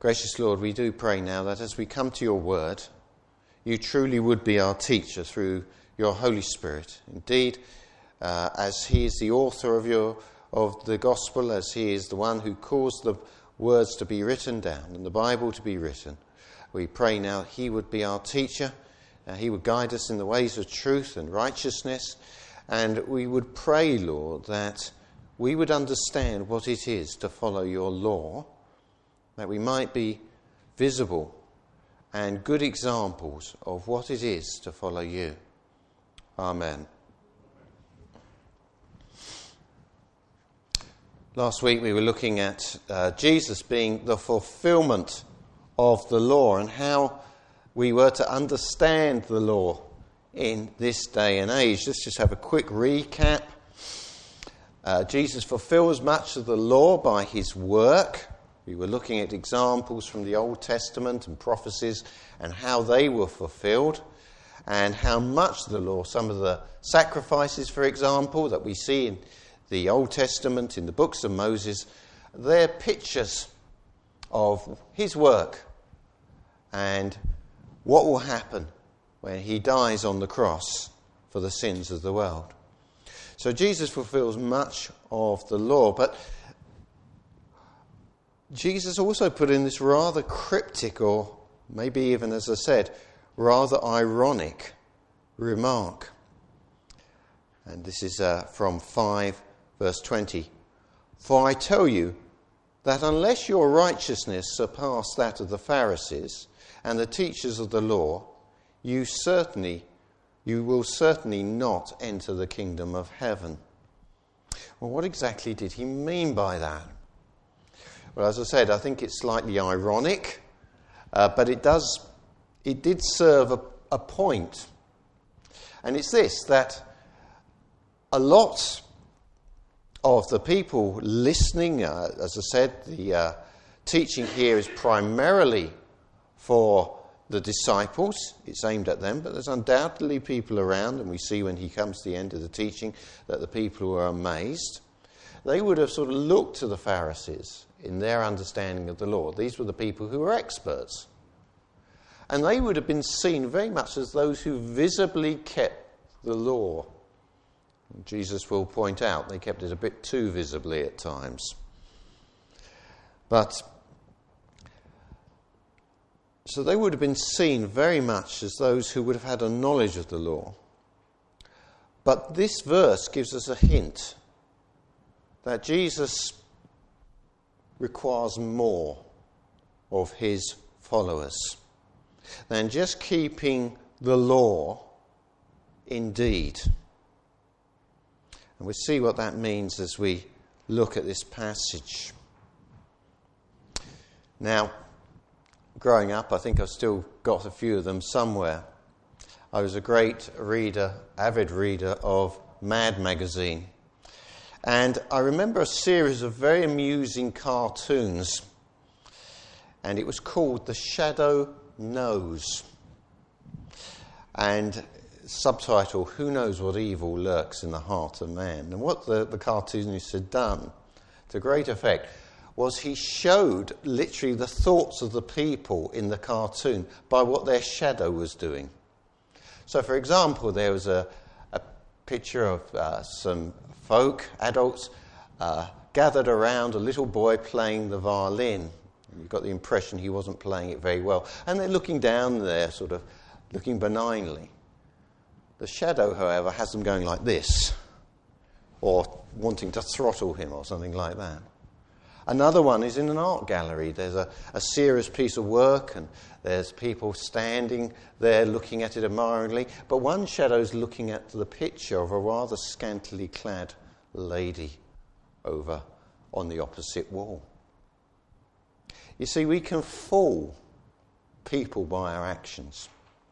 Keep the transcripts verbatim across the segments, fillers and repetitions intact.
Gracious Lord, we do pray now that as we come to your word, you truly would be our teacher through your Holy Spirit. Indeed, uh, as he is the author of your of the gospel, as he is the one who caused the words to be written down and the Bible to be written, we pray now he would be our teacher. Uh, he would guide us in the ways of truth and righteousness. And we would pray, Lord, that we would understand what it is to follow your law, that we might be visible and good examples of what it is to follow you. Amen. Last week we were looking at uh, Jesus being the fulfillment of the law and how we were to understand the law in this day and age. Let's just have a quick recap. Uh, Jesus fulfills much of the law by his work. We were looking at examples from the Old Testament and prophecies and how they were fulfilled and how much of the law, some of the sacrifices, for example, that we see in the Old Testament, in the books of Moses, they're pictures of his work and what will happen when he dies on the cross for the sins of the world. So Jesus fulfills much of the law, but Jesus also put in this rather cryptic, or maybe even, as I said, rather ironic remark. And this is uh, from five, verse twenty. For I tell you that unless your righteousness surpass that of the Pharisees and the teachers of the law, you certainly, you will certainly not enter the kingdom of heaven. Well, what exactly did he mean by that? Well, as I said, I think it's slightly ironic, uh, but it does, it did serve a, a point. And it's this, that a lot of the people listening, uh, as I said, the uh, teaching here is primarily for the disciples. It's aimed at them, but there's undoubtedly people around, and we see when he comes to the end of the teaching that the people who are amazed. They would have sort of looked to the Pharisees in their understanding of the law. These were the people who were experts. And they would have been seen very much as those who visibly kept the law. And Jesus will point out they kept it a bit too visibly at times. But so they would have been seen very much as those who would have had a knowledge of the law. But this verse gives us a hint that Jesus requires more of his followers than just keeping the law indeed. And we'll see what that means as we look at this passage. Now, growing up, I think I've still got a few of them somewhere. I was a great reader, avid reader of Mad magazine. And I remember a series of very amusing cartoons. And it was called The Shadow Knows. And subtitle, Who Knows What Evil Lurks in the Heart of Man? And what the, the cartoonist had done, to great effect, was he showed literally the thoughts of the people in the cartoon by what their shadow was doing. So, for example, there was a, a picture of uh, some folk, adults, uh, gathered around a little boy playing the violin. You got the impression he wasn't playing it very well. And they're looking down there, sort of looking benignly. The shadow, however, has them going like this, or wanting to throttle him or something like that. Another one is in an art gallery. There's a, a serious piece of work and there's people standing there looking at it admiringly. But one shadow's looking at the picture of a rather scantily clad lady over on the opposite wall. You see, we can fool people by our actions.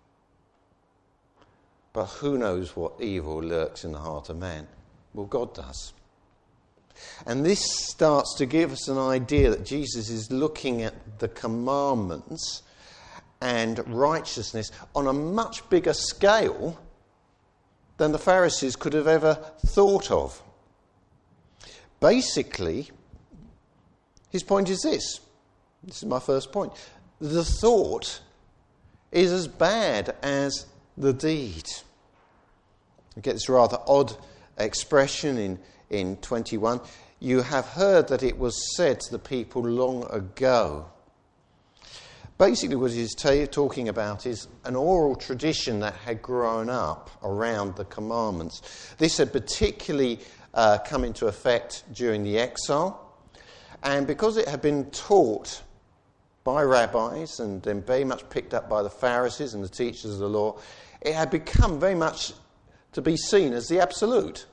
But who knows what evil lurks in the heart of man? Well, God does. And this starts to give us an idea that Jesus is looking at the commandments and righteousness on a much bigger scale than the Pharisees could have ever thought of. Basically, his point is this. This is my first point. The thought is as bad as the deed. You get this rather odd expression in, in twenty-one. You have heard that it was said to the people long ago. Basically what he's t- talking about is an oral tradition that had grown up around the commandments. This had particularly uh, come into effect during the exile, and because it had been taught by rabbis and then very much picked up by the Pharisees and the teachers of the law, it had become very much to be seen as the absolute.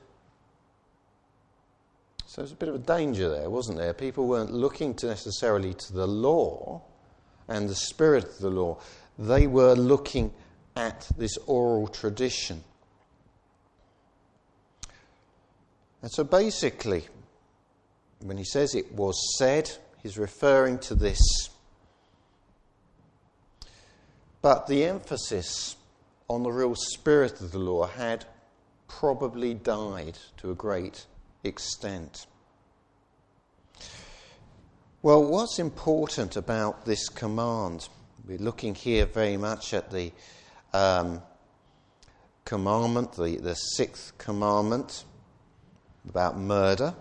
So there's a bit of a danger there, wasn't there? People weren't looking to necessarily to the law and the spirit of the law. They were looking at this oral tradition. And so basically, when he says it was said, he's referring to this. But the emphasis on the real spirit of the law had probably died to a great extent. Well, what's important about this command? We're looking here very much at the um, commandment, the, the sixth commandment about murder.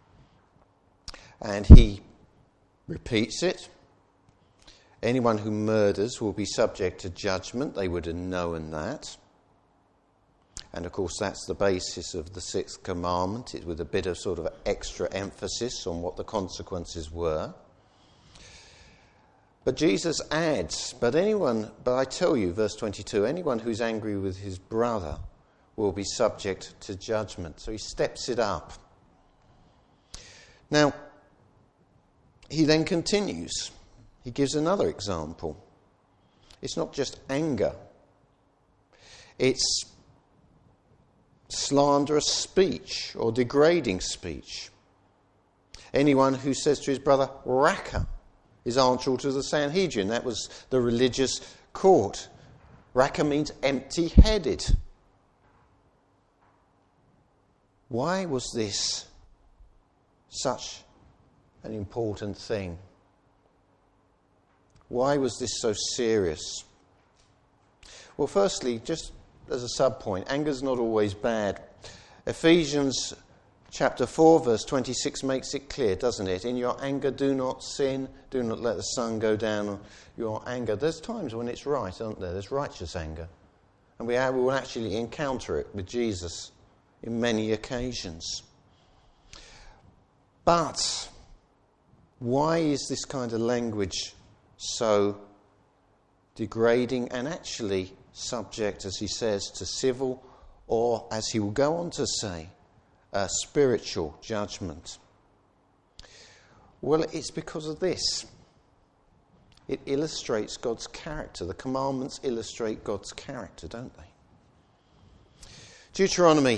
And he repeats it. Anyone who murders will be subject to judgment. They would have known that. And of course that's the basis of the sixth commandment, it with a bit of sort of extra emphasis on what the consequences were. But Jesus adds, but anyone, but I tell you, verse twenty-two, anyone who's angry with his brother will be subject to judgment. So he steps it up. Now, he then continues. He gives another example. It's not just anger. It's slanderous speech or degrading speech. Anyone who says to his brother, Raka, is answerable to the Sanhedrin. That was the religious court. Raka means empty-headed. Why was this such an important thing? Why was this so serious? Well, firstly, just as a sub-point, anger's not always bad. Ephesians chapter four, verse twenty-six makes it clear, doesn't it? In your anger, do not sin. Do not let the sun go down on your anger. There's times when it's right, aren't there? There's righteous anger. And we will actually encounter it with Jesus in many occasions. But why is this kind of language so degrading and actually subject, as he says, to civil or, as he will go on to say, uh, spiritual judgment? Well, it's because of this. It illustrates God's character. The commandments illustrate God's character, don't they? Deuteronomy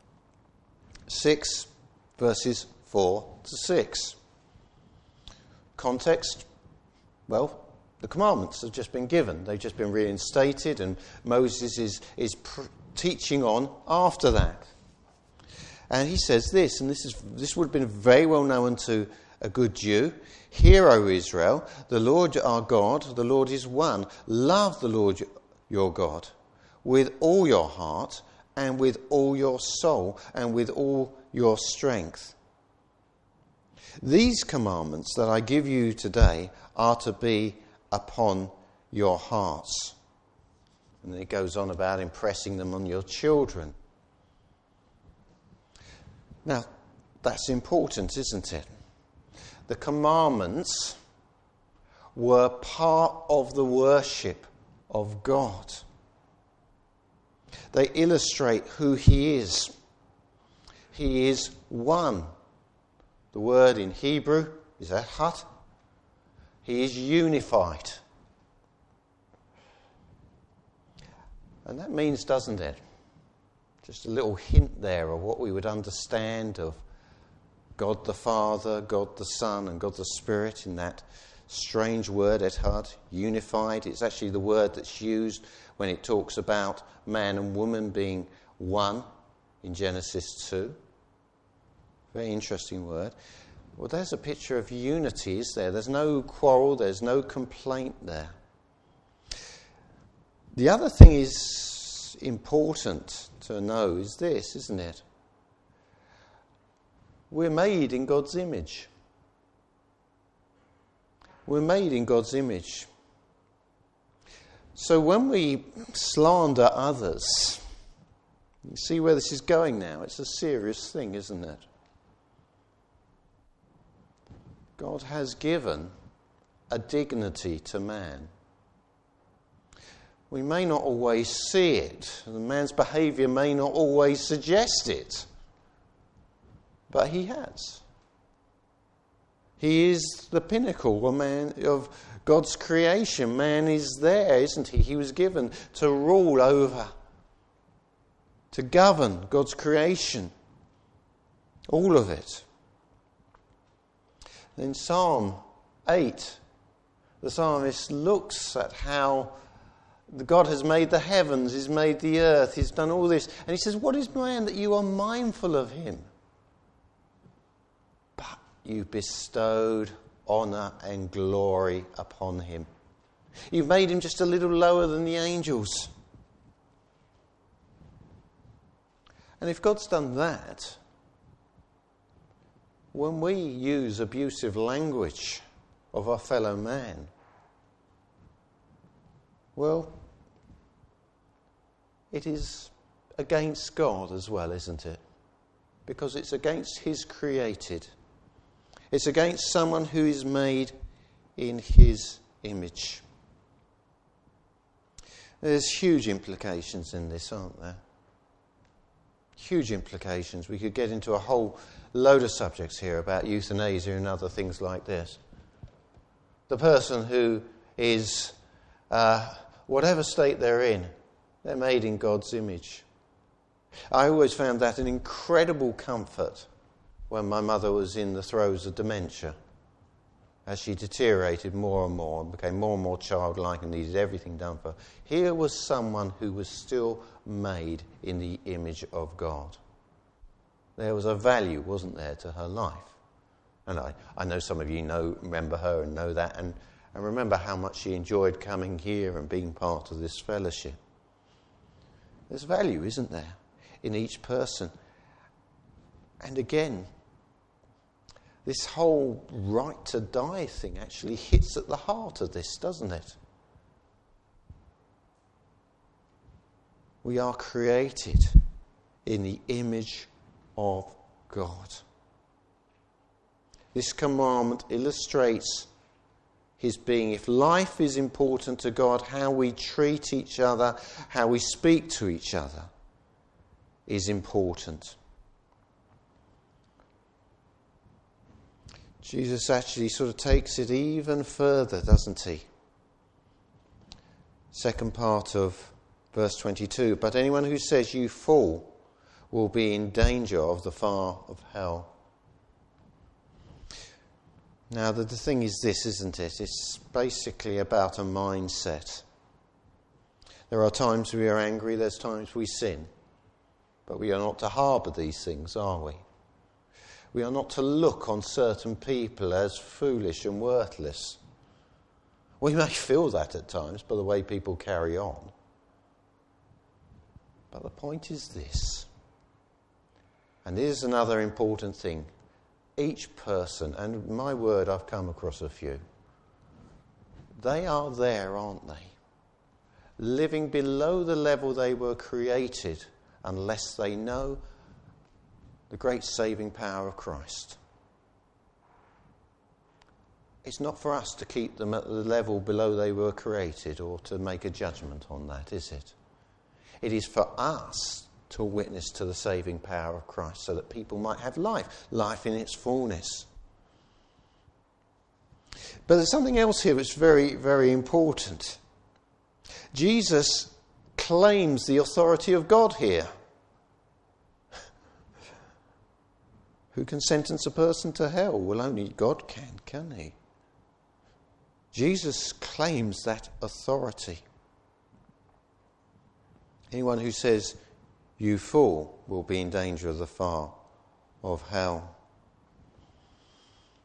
six, verses four to six. Context? Well, the commandments have just been given. They've just been reinstated, and Moses is, is pr- teaching on after that. And he says this, and this is this would have been very well known to a good Jew. Hear, O Israel, the Lord our God, the Lord is one. Love the Lord your God with all your heart and with all your soul and with all your strength. These commandments that I give you today are to be upon your hearts. And then it goes on about impressing them on your children. Now, that's important, isn't it? The commandments were part of the worship of God. They illustrate who He is. He is one. The word in Hebrew is echad. He is unified. And that means, doesn't it? Just a little hint there of what we would understand of God the Father, God the Son, and God the Spirit in that strange word, echad, unified. It's actually the word that's used when it talks about man and woman being one in Genesis two. Very interesting word. Well, there's a picture of unity, is there? There's no quarrel, there's no complaint there. The other thing is important to know is this, isn't it? We're made in God's image. We're made in God's image. So when we slander others, you see where this is going now? It's a serious thing, isn't it? God has given a dignity to man. We may not always see it. The man's behaviour may not always suggest it. But he has. He is the pinnacle of, man, of God's creation. Man is there, isn't he? He was given to rule over, to govern God's creation. All of it. In Psalm eight, the psalmist looks at how God has made the heavens, He's made the earth, He's done all this. And he says, what is man that you are mindful of him? But you bestowed honour and glory upon him. You've made him just a little lower than the angels. And if God's done that, when we use abusive language of our fellow man, well, it is against God as well, isn't it? Because it's against His created. It's against someone who is made in His image. There's huge implications in this, aren't there? Huge implications. We could get into a whole load of subjects here about euthanasia and other things like this. The person who is, uh, whatever state they're in, they're made in God's image. I always found that an incredible comfort when my mother was in the throes of dementia, as she deteriorated more and more and became more and more childlike and needed everything done for her. Here was someone who was still made in the image of God. There was a value, wasn't there, to her life. And I, I know some of you know, remember her and know that, and, and remember how much she enjoyed coming here and being part of this fellowship. There's value, isn't there, in each person. And again, this whole right to die thing actually hits at the heart of this, doesn't it? We are created in the image of God. This commandment illustrates His being. If life is important to God, how we treat each other, how we speak to each other is important. Jesus actually sort of takes it even further, doesn't he? Second part of verse twenty-two. But anyone who says you fall will be in danger of the fire of hell. Now, the, the thing is this, isn't it? It's basically about a mindset. There are times we are angry, there's times we sin. But we are not to harbour these things, are we? We are not to look on certain people as foolish and worthless. We may feel that at times by the way people carry on. But the point is this, and here's another important thing. Each person, and my word, I've come across a few, they are there, aren't they? Living below the level they were created unless they know the great saving power of Christ. It's not for us to keep them at the level below they were created or to make a judgment on that, is it? It is for us to witness to the saving power of Christ so that people might have life, life in its fullness. But there's something else here that's very, very important. Jesus claims the authority of God here. Who can sentence a person to hell? Well, only God can, can he? Jesus claims that authority. Anyone who says, you fool, will be in danger of the fire of hell.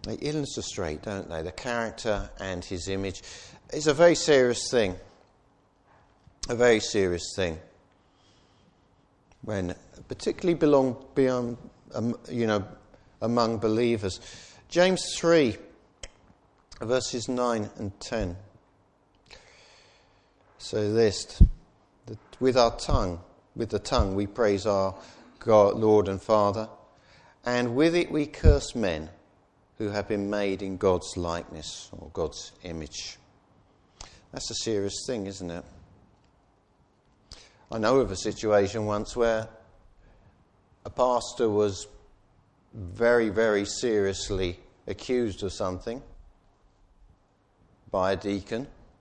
They illustrate, don't they, the character and his image. It's a very serious thing. A very serious thing. When, particularly belong beyond, um, you know, among believers. James three, verses nine and ten. So this, that with our tongue, with the tongue we praise our God, Lord and Father, and with it we curse men who have been made in God's likeness or God's image. That's a serious thing, isn't it? I know of a situation once where a pastor was very, very seriously accused of something by a deacon.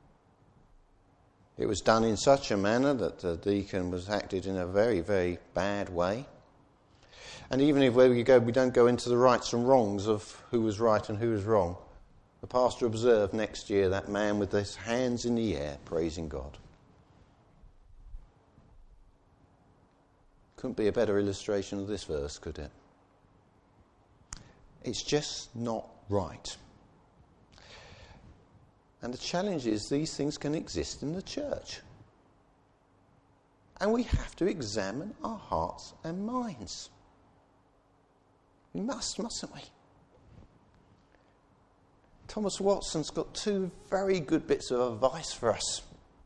It was done in such a manner that the deacon was acted in a very, very bad way. And even if where we go, we don't go into the rights and wrongs of who was right and who was wrong. The pastor observed next year that man with his hands in the air praising God. Couldn't be a better illustration of this verse, could it? It's just not right. And the challenge is these things can exist in the church. And we have to examine our hearts and minds. We must, mustn't we? Thomas Watson's got two very good bits of advice for us.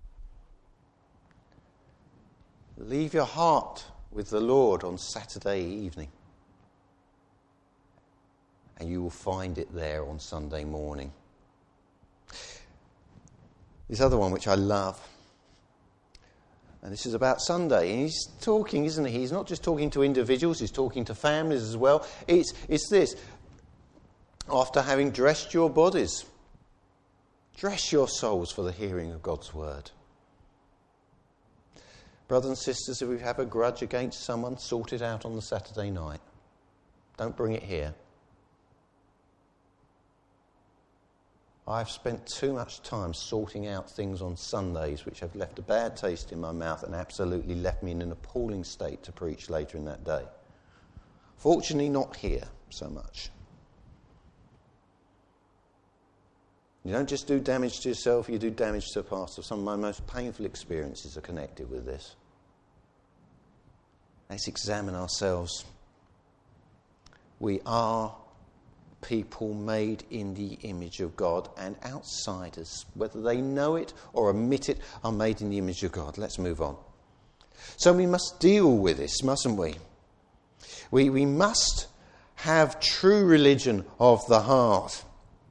Leave your heart with the Lord on Saturday evening, and you will find it there on Sunday morning. This other one, which I love, and this is about Sunday, and he's talking, isn't he? He's not just talking to individuals, he's talking to families as well. It's, it's this, after having dressed your bodies, dress your souls for the hearing of God's word. Brothers and sisters, if we have a grudge against someone, sort it out on the Saturday night. Don't bring it here. I've spent too much time sorting out things on Sundays which have left a bad taste in my mouth and absolutely left me in an appalling state to preach later in that day. Fortunately, not here so much. You don't just do damage to yourself, you do damage to a pastor. Some of my most painful experiences are connected with this. Let's examine ourselves. We are people made in the image of God, and outsiders, whether they know it or admit it, are made in the image of God. Let's move on. So we must deal with this, mustn't we? We, we must have true religion of the heart.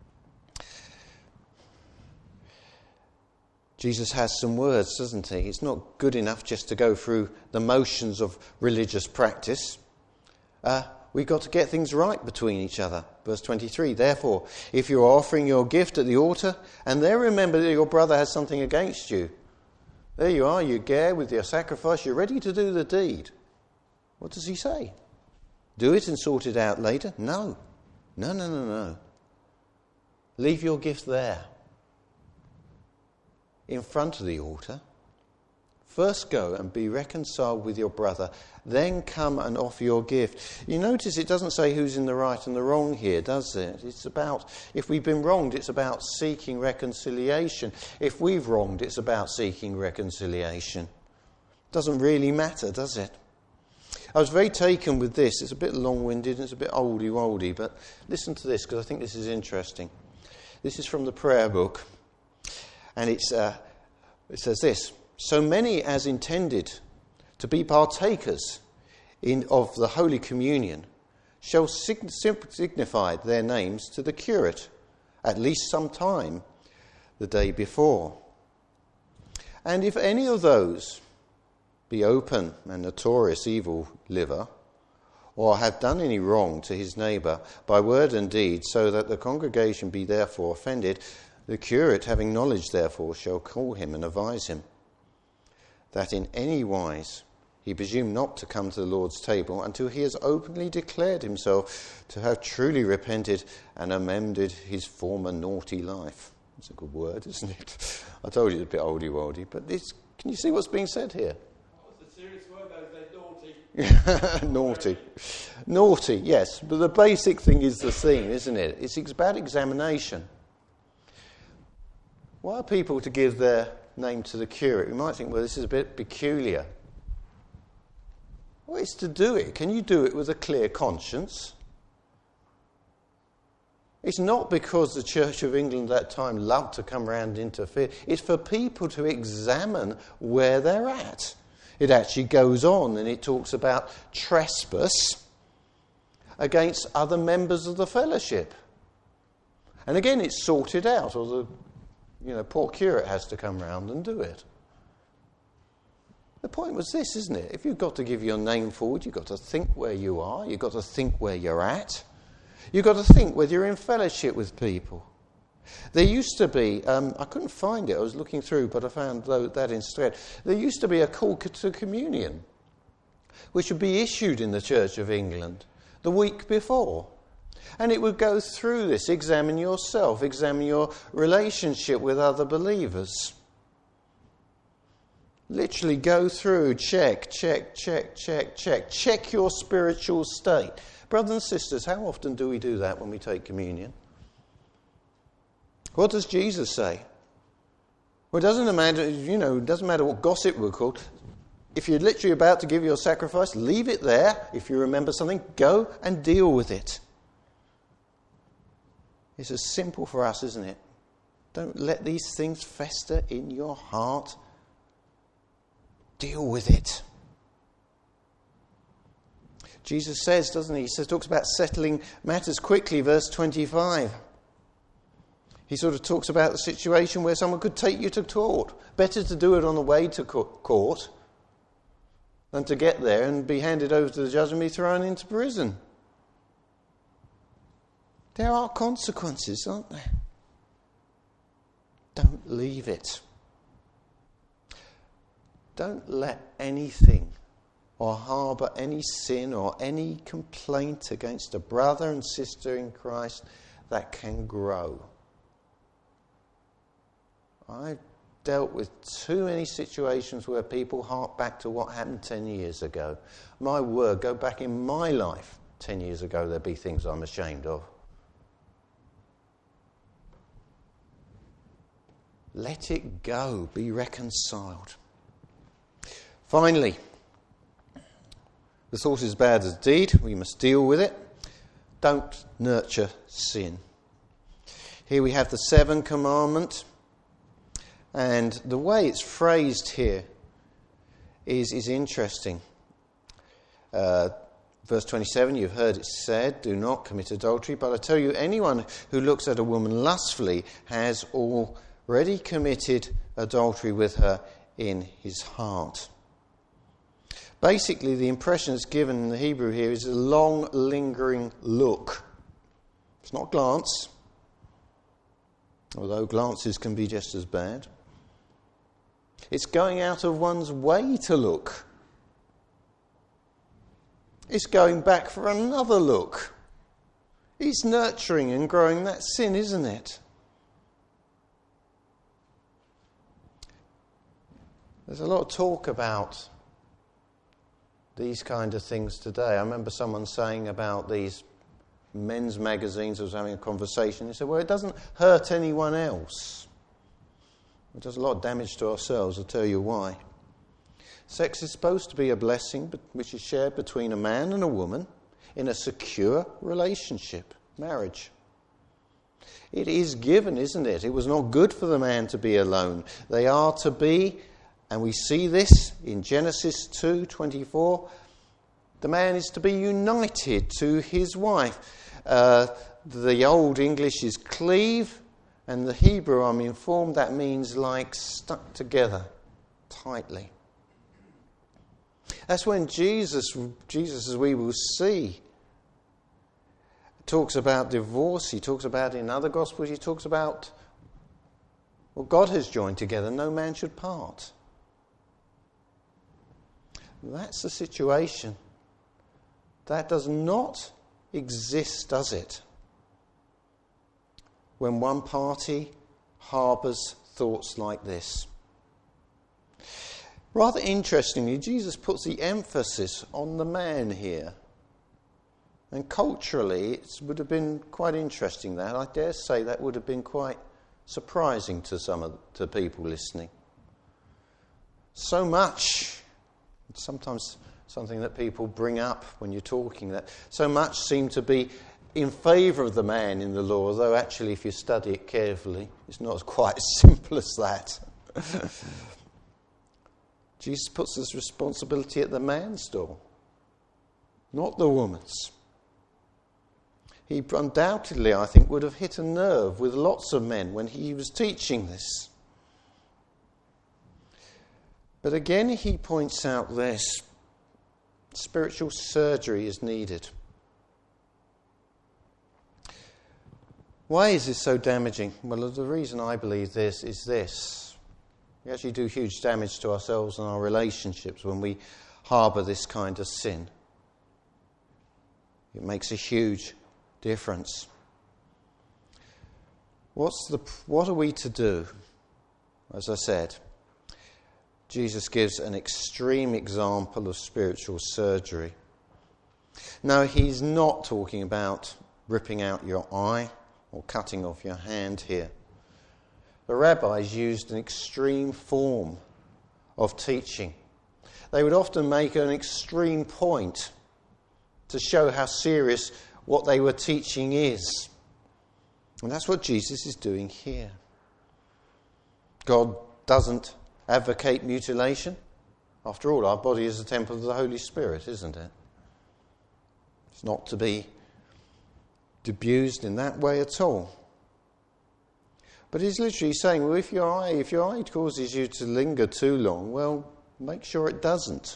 Jesus has some words, doesn't he? It's not good enough just to go through the motions of religious practice. Uh, we've got to get things right between each other. Verse twenty-three, therefore, if you are offering your gift at the altar, and there remember that your brother has something against you, there you are, you gear with your sacrifice, you're ready to do the deed. What does he say? Do it and sort it out later? No. No, no, no, no. Leave your gift there, in front of the altar. First go and be reconciled with your brother, then come and offer your gift. You notice it doesn't say who's in the right and the wrong here, does it? It's about, if we've been wronged, it's about seeking reconciliation. If we've wronged, it's about seeking reconciliation. Doesn't really matter, does it? I was very taken with this. It's a bit long-winded and it's a bit oldie-woldy, but listen to this because I think this is interesting. This is from the prayer book, and it's uh, it says this: so many as intended to be partakers in of the Holy Communion shall sig- signify their names to the curate, at least some time the day before. And if any of those be open and notorious evil liver, or have done any wrong to his neighbour by word and deed, so that the congregation be therefore offended, the curate, having knowledge therefore, shall call him and advise him, that in any wise he presume not to come to the Lord's table until he has openly declared himself to have truly repented and amended his former naughty life. That's a good word, isn't it? I told you it's a bit oldie-woldy, but it's, can you see what's being said here? What's the serious word, though? They're naughty. Naughty. Naughty, yes. But the basic thing is the theme, isn't it? It's about examination. Why are people to give their name to the curate? We might think, well, this is a bit peculiar. Well, it's to do it. Can you do it with a clear conscience? It's not because the Church of England at that time loved to come round and interfere. It's for people to examine where they're at. It actually goes on and it talks about trespass against other members of the fellowship. And again, it's sorted out, or the you know, poor curate has to come round and do it. The point was this, isn't it? If you've got to give your name forward, you've got to think where you are, you've got to think where you're at. You've got to think whether you're in fellowship with people. There used to be, um, I couldn't find it, I was looking through, but I found that instead. There used to be a call to communion, which would be issued in the Church of England the week before. And it would go through this, examine yourself, examine your relationship with other believers. Literally go through, check, check, check, check, check. Check your spiritual state. Brothers and sisters, how often do we do that when we take communion? What does Jesus say? Well, it doesn't matter, you know, it doesn't matter what gossip we're called. If you're literally about to give your sacrifice, leave it there. If you remember something, go and deal with it. It's as simple for us, isn't it? Don't let these things fester in your heart. Deal with it. Jesus says, doesn't he? He says, talks about settling matters quickly, verse twenty-five. He sort of talks about the situation where someone could take you to court. Better to do it on the way to court than to get there and be handed over to the judge and be thrown into prison. There are consequences, aren't there? Don't leave it. Don't let anything or harbour any sin or any complaint against a brother and sister in Christ that can grow. I've dealt with too many situations where people hark back to what happened ten years ago. My word, go back in my life ten years ago, there'd be things I'm ashamed of. Let it go. Be reconciled. Finally, the thought is bad as deed. We must deal with it. Don't nurture sin. Here we have the seventh commandment. And the way it's phrased here is, is interesting. Uh, verse twenty-seven, you've heard it said, do not commit adultery. But I tell you, anyone who looks at a woman lustfully has already committed adultery with her in his heart. Basically, the impression that's given in the Hebrew here is a long, lingering look. It's not glance, although glances can be just as bad. It's going out of one's way to look. It's going back for another look. It's nurturing and growing that sin, isn't it? There's a lot of talk about these kind of things today. I remember someone saying about these men's magazines, I was having a conversation, he said, well, it doesn't hurt anyone else. It does a lot of damage to ourselves, I'll tell you why. Sex is supposed to be a blessing which is shared between a man and a woman in a secure relationship, marriage. It is given, isn't it? It was not good for the man to be alone. They are to be, and we see this in Genesis two twenty-four, the man is to be united to his wife. Uh, the Old English is cleave, and the Hebrew, I'm informed, that means like stuck together tightly. That's when Jesus, Jesus, as we will see, talks about divorce. He talks about, in other Gospels, he talks about what God has joined together, no man should part. That's the situation. That does not exist, does it? When one party harbours thoughts like this. Rather interestingly, Jesus puts the emphasis on the man here. And culturally, it would have been quite interesting that. I dare say that would have been quite surprising to some of to people listening. So much, sometimes something that people bring up when you're talking, that so much seemed to be in favour of the man in the law, although actually if you study it carefully, it's not quite as simple as that. Jesus puts this responsibility at the man's door, not the woman's. He undoubtedly, I think, would have hit a nerve with lots of men when he was teaching this. But again, he points out this. Spiritual surgery is needed. Why is this so damaging? Well, the reason I believe this is this. We actually do huge damage to ourselves and our relationships when we harbour this kind of sin. It makes a huge difference. What's the, what are we to do? As I said, Jesus gives an extreme example of spiritual surgery. Now, he's not talking about ripping out your eye or cutting off your hand here. The rabbis used an extreme form of teaching. They would often make an extreme point to show how serious what they were teaching is. And that's what Jesus is doing here. God doesn't advocate mutilation. After all, our body is a temple of the Holy Spirit, isn't it? It's not to be abused in that way at all. But he's literally saying, well, if your eye, if your eye causes you to linger too long, well, make sure it doesn't.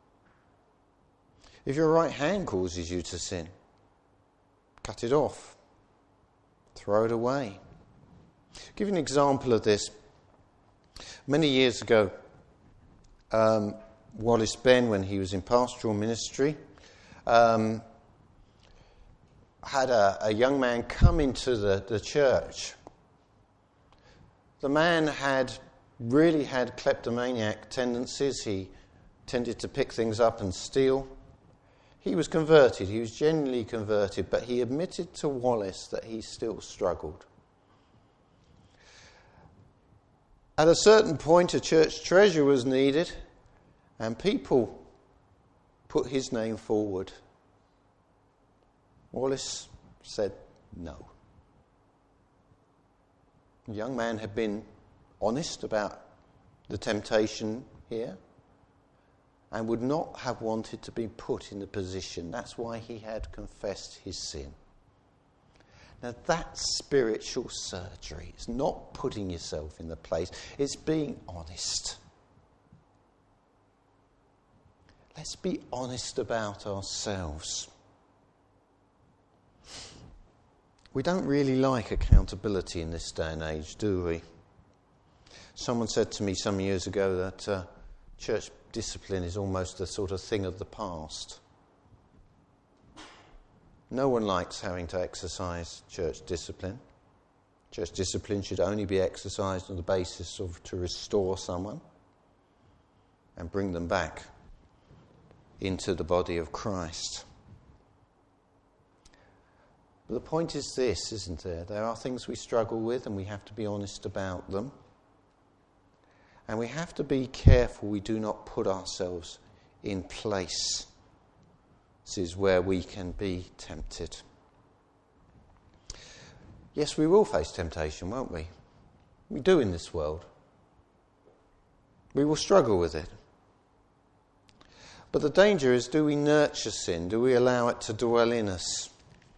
If your right hand causes you to sin, cut it off. Throw it away. I'll give you an example of this. Many years ago, um, Wallace Ben, when he was in pastoral ministry, um, had a, a young man come into the, the church. The man had really had kleptomaniac tendencies. He tended to pick things up and steal. He was converted. He was genuinely converted, but he admitted to Wallace that he still struggled. At a certain point, a church treasurer was needed, and people put his name forward. Wallace said no. The young man had been honest about the temptation here and would not have wanted to be put in the position. That's why he had confessed his sin. Now that's spiritual surgery. It's not putting yourself in the place. It's being honest. Let's be honest about ourselves. We don't really like accountability in this day and age, do we? Someone said to me some years ago that uh, church discipline is almost a sort of thing of the past. No one likes having to exercise church discipline. Church discipline should only be exercised on the basis of to restore someone and bring them back into the body of Christ. But the point is this, isn't there? There are things we struggle with and we have to be honest about them. And we have to be careful we do not put ourselves in place. This is where we can be tempted. Yes, we will face temptation, won't we? We do in this world. We will struggle with it. But the danger is, do we nurture sin? Do we allow it to dwell in us?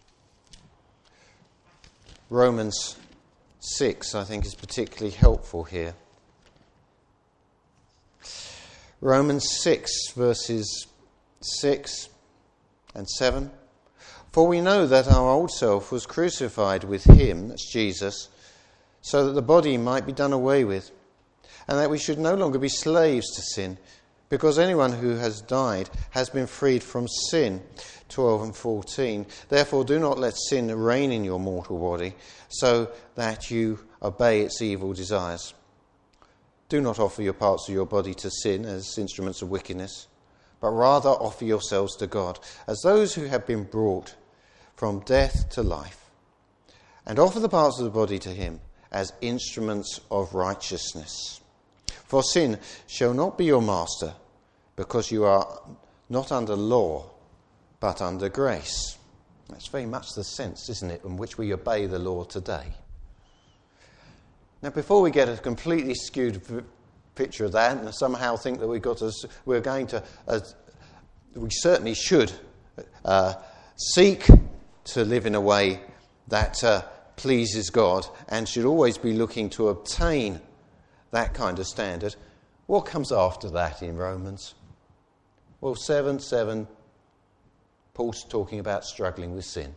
Romans six, I think, is particularly helpful here. Romans six, verses six and seven. For we know that our old self was crucified with him, that's Jesus, so that the body might be done away with, and that we should no longer be slaves to sin, because anyone who has died has been freed from sin. twelve and fourteen. Therefore do not let sin reign in your mortal body, so that you obey its evil desires. Do not offer your parts of your body to sin as instruments of wickedness, but rather offer yourselves to God as those who have been brought from death to life, and offer the parts of the body to him as instruments of righteousness. For sin shall not be your master, because you are not under law, but under grace. That's very much the sense, isn't it, in which we obey the law today. Now, before we get a completely skewed v- picture of that and somehow think that we've got to, we're going to, uh, we certainly should uh, seek to live in a way that uh, pleases God and should always be looking to obtain that kind of standard. What comes after that in Romans? Well, seven seven, Paul's talking about struggling with sin.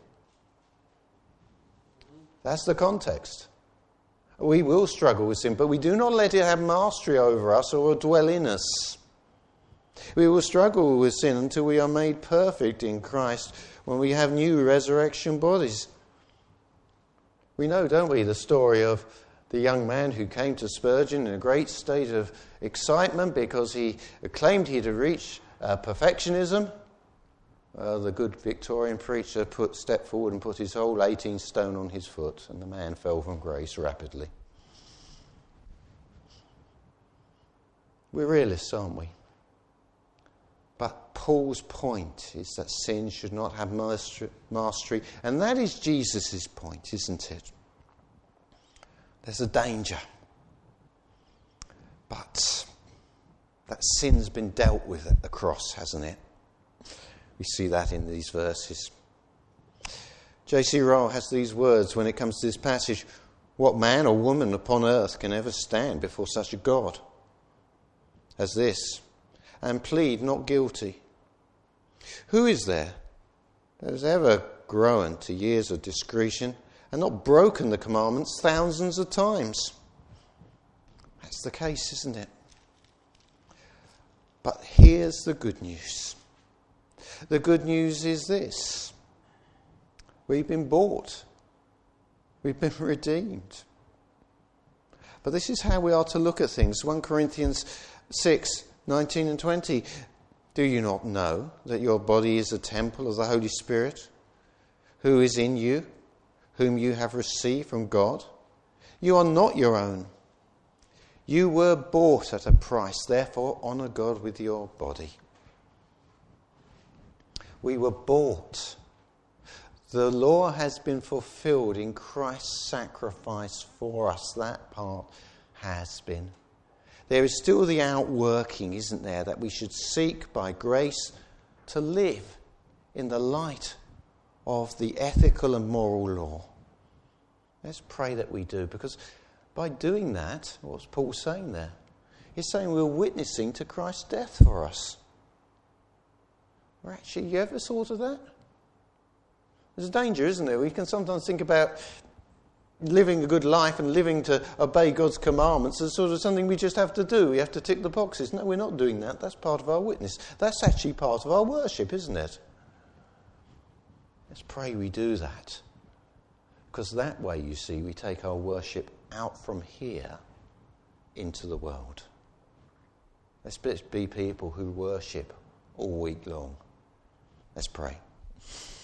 That's the context. We will struggle with sin, but we do not let it have mastery over us or dwell in us. We will struggle with sin until we are made perfect in Christ, when we have new resurrection bodies. We know, don't we, the story of the young man who came to Spurgeon in a great state of excitement because he claimed he had reached uh, perfectionism. Uh, the good Victorian preacher put stepped forward and put his whole eighteen stone on his foot, and the man fell from grace rapidly. We're realists, aren't we? But Paul's point is that sin should not have mastery, and that is Jesus' point, isn't it? There's a danger, but that sin's been dealt with at the cross, hasn't it? We see that in these verses. J C Ryle has these words when it comes to this passage: what man or woman upon earth can ever stand before such a God as this and plead not guilty? Who is there that has ever grown to years of discretion and not broken the commandments thousands of times? That's the case, isn't it? But here's the good news. The good news is this: we've been bought. We've been redeemed. But this is how we are to look at things. First Corinthians six, nineteen and twenty. Do you not know that your body is a temple of the Holy Spirit, who is in you, whom you have received from God? You are not your own. You were bought at a price. Therefore, honour God with your body. We were bought. The law has been fulfilled in Christ's sacrifice for us. That part has been. There is still the outworking, isn't there, that we should seek by grace to live in the light of the ethical and moral law. Let's pray that we do, because by doing that, what's Paul saying there? He's saying we're witnessing to Christ's death for us. Well, actually, you ever thought of that? There's a danger, isn't there? We can sometimes think about living a good life and living to obey God's commandments as sort of something we just have to do. We have to tick the boxes. No, we're not doing that. That's part of our witness. That's actually part of our worship, isn't it? Let's pray we do that. Because that way, you see, we take our worship out from here into the world. Let's be people who worship all week long. Let's pray.